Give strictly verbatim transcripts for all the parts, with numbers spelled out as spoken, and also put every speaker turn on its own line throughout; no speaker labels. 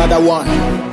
another one.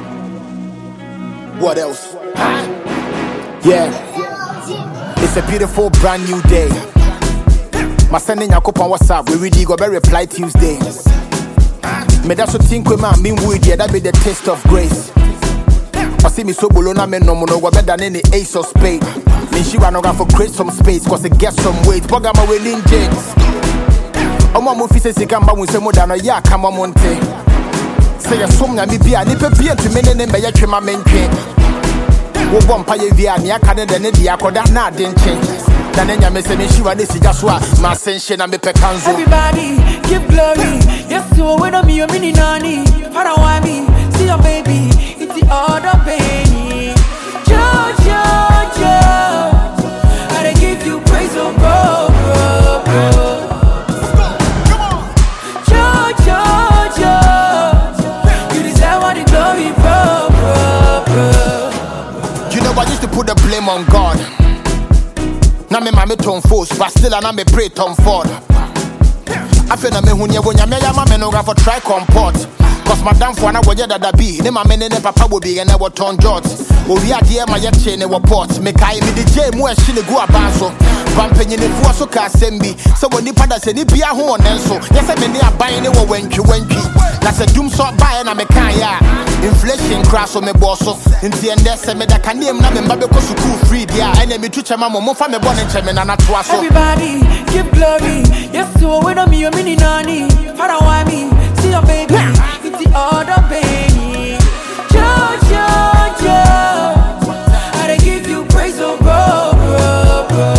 What else? Yeah. It's a beautiful brand new day. My sending your couple on WhatsApp. We really go better reply Tuesday. Me that's what think we man mean with yeah, that be the taste of grace. I see me so below na me no mo no go better than any ace of spade. Me she run over for create some space, cause it gets some weight. Boga my willing jeans. Omo mo fi se sika mba mo se mo da no ya ka mo monte. Say your song na me bia ni pe bia to me ne me ya twema mentwe. Wo bom pa ye via ni aka ne de ne dia koda na ade nche. Na ne nya me se me shi wa ne sija so a ma senhye na me pe kanzo.
Everybody give glory. Yes, so when I'm your mini nani. Para wa me, see your baby. It's the other baby. Jo jo jo. I dey give you praise, oh bro, bro, bro.
Come on.
Jo jo jo. You deserve all the glory, bro, bro, bro.
You know I used to put the blame on God. Now me mama turn force, but still I me pray Tom Ford. I feel na me hunye wonya me ya mama no ga for try comport. Cause madam for na woye dada bi, ne mama ne ne papa wo bi na wo turn jot. O wi ade ma ye che ne wo port. Me kai me de je mu a hye ne go abanso. Pampanyi fu so ka sembi. Se woni pada se ni bia ho onenso. Ye se me ne aban ne wo wantwi wantwi. Na se dum so bae na me kan ya. Inflation crash so me bosso. Nti ende se me da kanem na me mba be ko school free dia. Ene me tuche mama mo fa me bon nche me na na toa so.
Everybody give glory. Yes, so when I'm your mini nani. Para wa me, see your baby. It's the other baby. Jo jo jo. I dey give you praise, oh bro, bro, bro.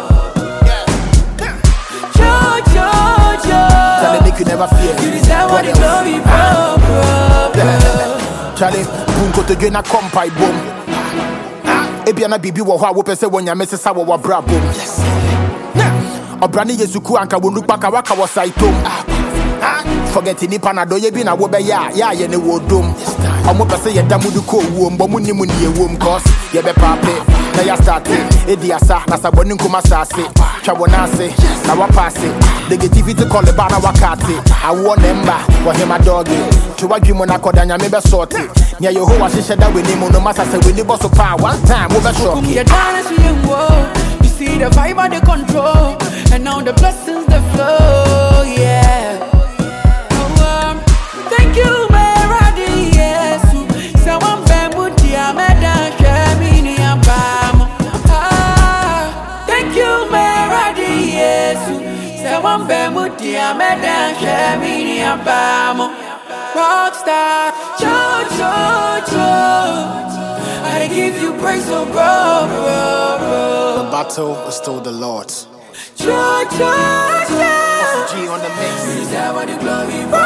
Jo jo jo.
Tell them make you never fear.
You deserve all the glory, bro, bro, bro.
Charlie, bunko to gena kompai boom. Ebia na bibi wo ho a wo pese wonya mesesa wo wa bra boom. Yes. Obrani yesuku anka wonu paka waka wo saitom. Forget ni panado ye bi na wo be ya ya ye ne wo dom. Omo pese ye damudu ko wo mbo mu ni mu ni e wo cause ye be pape na ya start e di asa na saboni nkuma sase twa wona ase na wa pass negativity call the bana wakati awo nemba wo hema doggy to wadwimo na kodanya me be sort nya yehowa hihye da weni mu no masa se weni boss pa one time wo be shock
you dance you wo you see the vibe and the control and now the blessings the flow yeah oh, um, thank you meradi yesu se wan be mudi ameda shemi abamo ah thank you meradi yesu se wan be mudi ameda shemi abamo rockstar cho cho cho I give you praise, oh bro, bro, bro.
The battle is still the Lord's.
Cho cho cho
G on the mix.
You deserve all the glory, bro.